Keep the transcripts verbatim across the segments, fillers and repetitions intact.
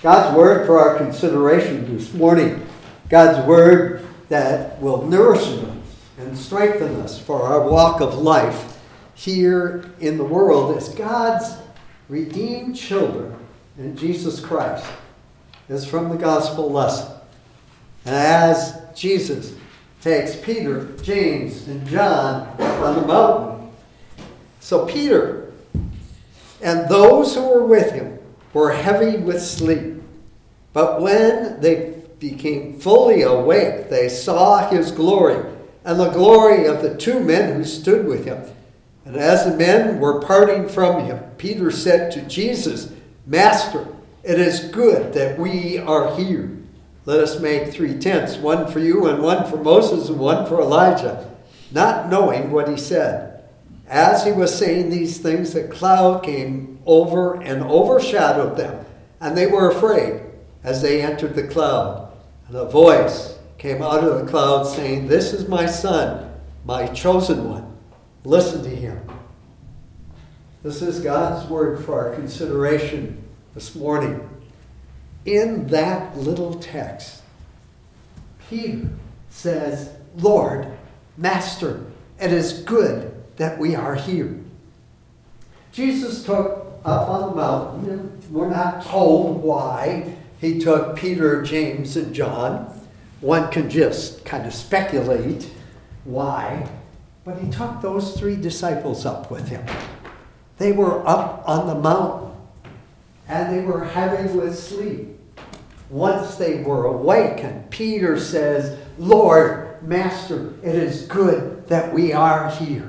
God's word for our consideration this morning. God's word that will nourish us and strengthen us for our walk of life here in the world as God's redeemed children in Jesus Christ is from the gospel lesson. And as Jesus takes Peter, James, and John on the mountain, so Peter and those who were with him were heavy with sleep. But when they became fully awake, they saw his glory and the glory of the two men who stood with him. And as the men were parting from him, Peter said to Jesus, "Master, it is good that we are here. Let us make three tents, one for you and one for Moses and one for Elijah," not knowing what he said. As he was saying these things, a cloud came over and overshadowed them, and they were afraid as they entered the cloud. And a voice came out of the cloud saying, "This is my son, my chosen one. Listen to him." This is God's word for our consideration this morning. In that little text, Peter says, "Lord, Master, it is good that we are here." Jesus took up on the mountain, and we're not told why he took Peter, James, and John. One can just kind of speculate why, but he took those three disciples up with him. They were up on the mountain, and they were heavy with sleep. Once they were awakened, Peter says, "Lord, Master, it is good that we are here."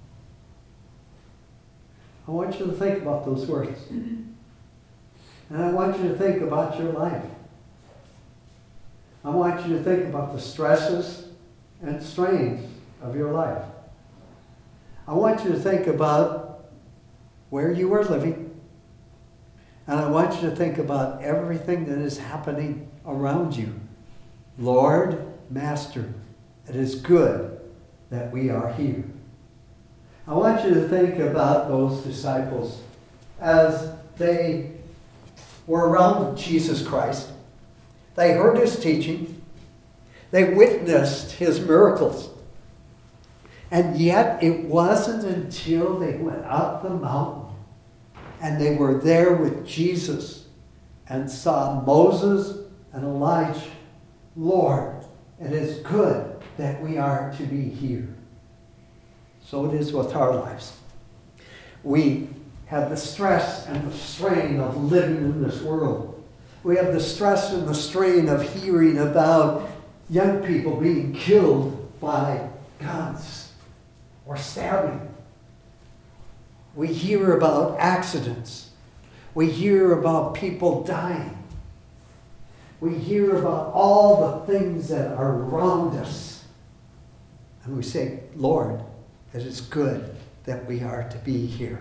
I want you to think about those words. And I want you to think about your life. I want you to think about the stresses and strains of your life. I want you to think about where you are living. And I want you to think about everything that is happening around you. Lord, Master, it is good that we are here. I want you to think about those disciples as they were around Jesus Christ. They heard his teaching. They witnessed his miracles. And yet it wasn't until they went up the mountain and they were there with Jesus and saw Moses and Elijah. Lord, it is good that we are to be here. So it is with our lives. We have the stress and the strain of living in this world. We have the stress and the strain of hearing about young people being killed by guns or stabbing. We hear about accidents. We hear about people dying. We hear about all the things that are around us. And we say, Lord, it is good that we are to be here.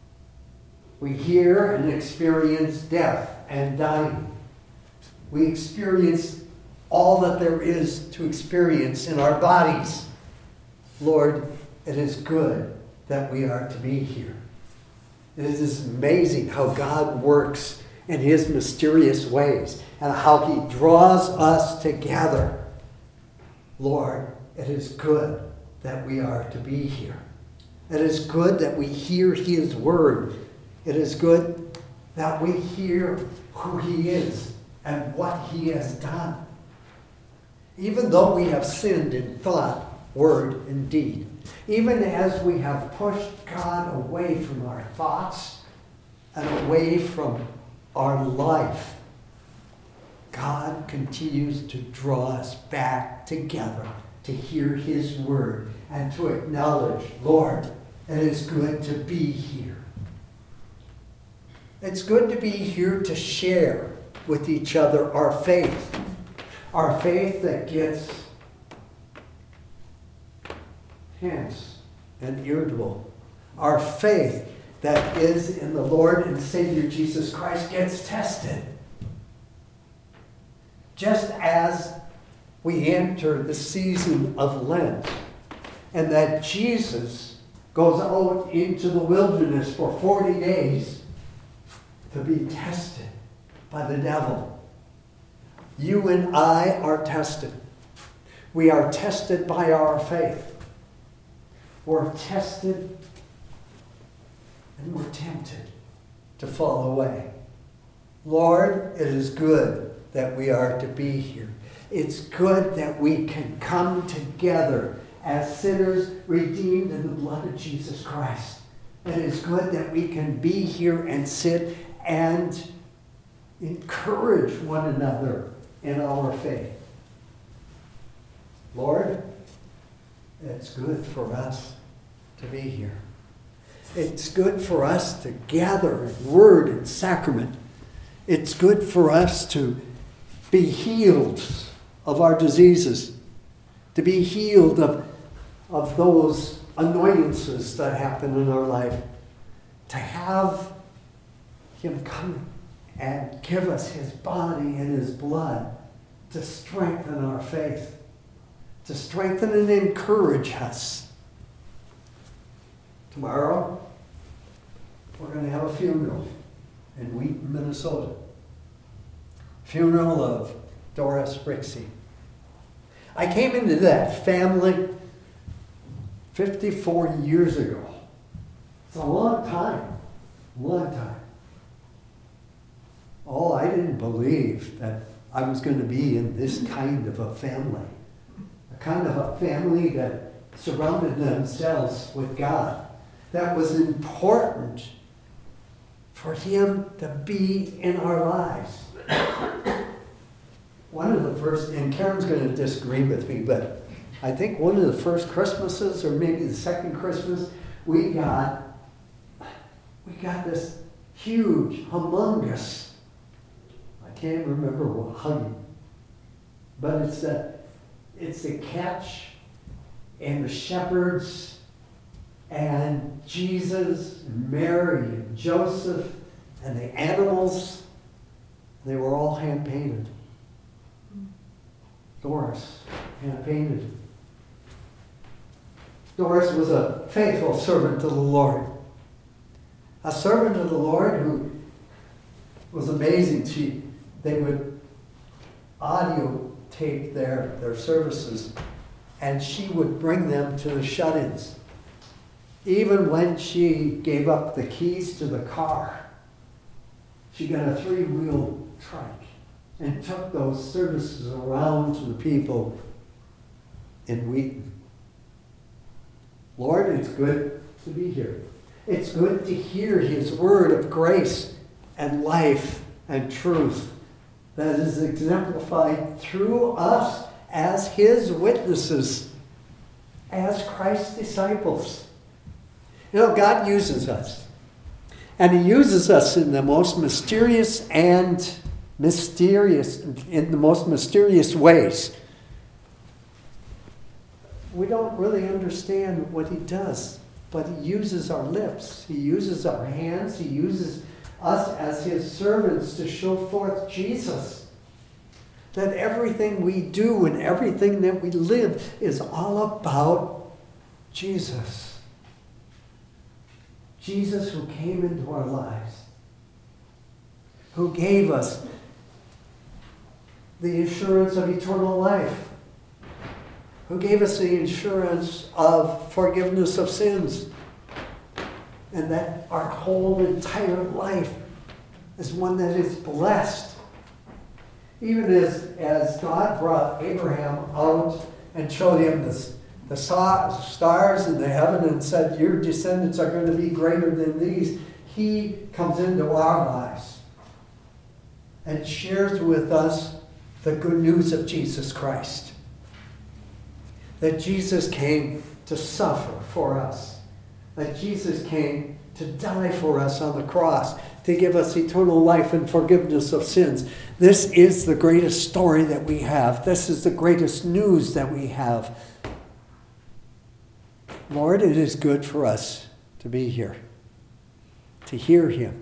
We hear and experience death and dying. We experience all that there is to experience in our bodies. Lord, it is good that we are to be here. It is amazing how God works in his mysterious ways and how he draws us together. Lord, it is good that we are to be here. It is good that we hear his word. It is good that we hear who he is and what he has done. Even though we have sinned in thought, word, and deed, even as we have pushed God away from our thoughts and away from our life, God continues to draw us back together to hear his word and to acknowledge, Lord, it is good to be here. It's good to be here to share with each other our faith. Our faith that gets tense and irritable. Our faith that is in the Lord and Savior Jesus Christ gets tested. Just as we enter the season of Lent and that Jesus goes out into the wilderness for forty days to be tested by the devil. You and I are tested. We are tested by our faith. We're tested and we're tempted to fall away. Lord, it is good that we are to be here. It's good that we can come together as sinners redeemed in the blood of Jesus Christ. It is good that we can be here and sit and encourage one another in our faith. Lord, it's good for us to be here. It's good for us to gather in word and sacrament. It's good for us to be healed of our diseases, to be healed of, of those annoyances that happen in our life, to have him come and give us his body and his blood to strengthen our faith, to strengthen and encourage us. Tomorrow, we're going to have a funeral in Wheaton, Minnesota. Funeral of Doris Rixey. I came into that family fifty-four years ago. It's a long time, long time. Oh, I didn't believe that I was going to be in this kind of a family. A kind of a family that surrounded themselves with God. That was important for him to be in our lives. One of the first, and Karen's going to disagree with me, but I think one of the first Christmases, or maybe the second Christmas, we got, we got this huge, humongous, I can't remember what hug, but it's the, it's the catch and the shepherds and Jesus and Mary and Joseph and the animals. They were all hand-painted. Doris, hand-painted. Doris was a faithful servant to the Lord. A servant of the Lord who was amazing. She, they would audio tape their, their services, and she would bring them to the shut-ins. Even when she gave up the keys to the car, she got a three-wheel trike and took those services around to the people in Wheaton. Lord, it's good to be here. It's good to hear his word of grace and life and truth that is exemplified through us as his witnesses, as Christ's disciples. You know, God uses us. And he uses us in the most mysterious and mysterious, in the most mysterious ways. We don't really understand what he does, but he uses our lips. He uses our hands. He uses us as his servants to show forth Jesus. That everything we do and everything that we live is all about Jesus. Jesus who came into our lives, who gave us the assurance of eternal life, who gave us the assurance of forgiveness of sins, and that our whole entire life is one that is blessed. Even as, as God brought Abraham out and showed him the, the stars in the heaven and said, your descendants are going to be greater than these, he comes into our lives and shares with us the good news of Jesus Christ. That Jesus came to suffer for us. That Jesus came to die for us on the cross, to give us eternal life and forgiveness of sins. This is the greatest story that we have. This is the greatest news that we have. Lord, it is good for us to be here, to hear him,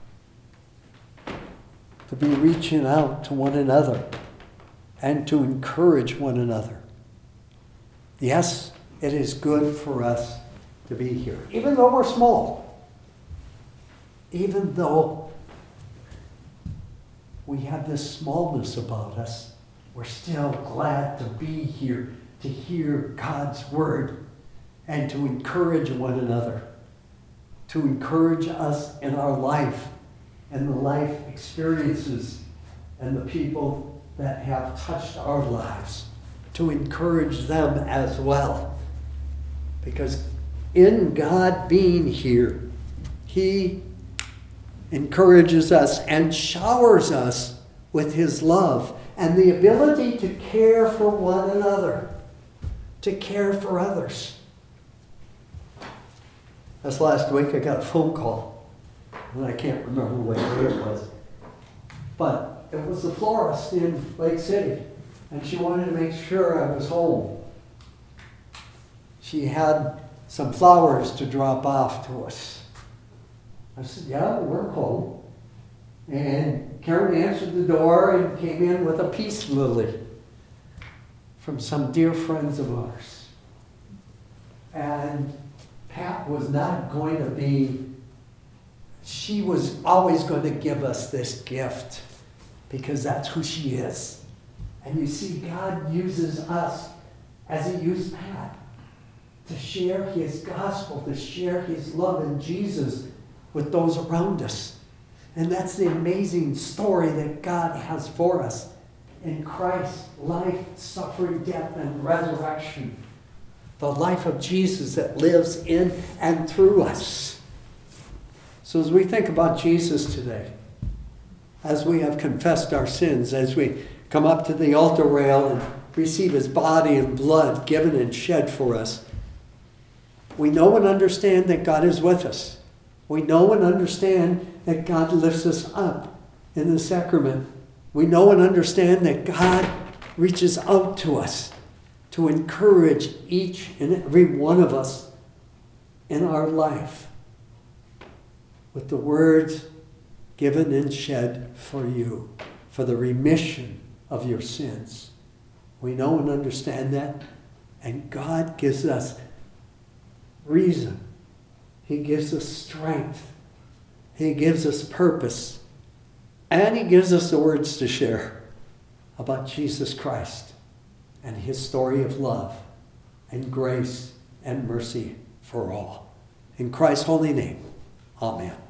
to be reaching out to one another and to encourage one another. Yes, it is good for us to be here, even though we're small, even though we have this smallness about us, we're still glad to be here, to hear God's word, and to encourage one another, to encourage us in our life and the life experiences and the people that have touched our lives, to encourage them as well. Because in God being here, he encourages us and showers us with his love and the ability to care for one another, to care for others. This last week I got a phone call, and I can't remember what day it was, but it was the florist in Lake City, and she wanted to make sure I was home. She had some flowers to drop off to us. I said, yeah, we're home. And Karen answered the door and came in with a peace lily from some dear friends of ours. And Pat was not going to be, she was always going to give us this gift because that's who she is. And you see, God uses us as he used Pat to share his gospel, to share his love in Jesus with those around us. And that's the amazing story that God has for us in Christ's life, suffering, death, and resurrection. The life of Jesus that lives in and through us. So as we think about Jesus today, as we have confessed our sins, as we come up to the altar rail and receive his body and blood given and shed for us, we know and understand that God is with us. We know and understand that God lifts us up in the sacrament. We know and understand that God reaches out to us to encourage each and every one of us in our life with the words given and shed for you, for the remission of your sins. We know and understand that, and God gives us reason. He gives us strength. He gives us purpose. And he gives us the words to share about Jesus Christ and his story of love and grace and mercy for all. In Christ's holy name, amen.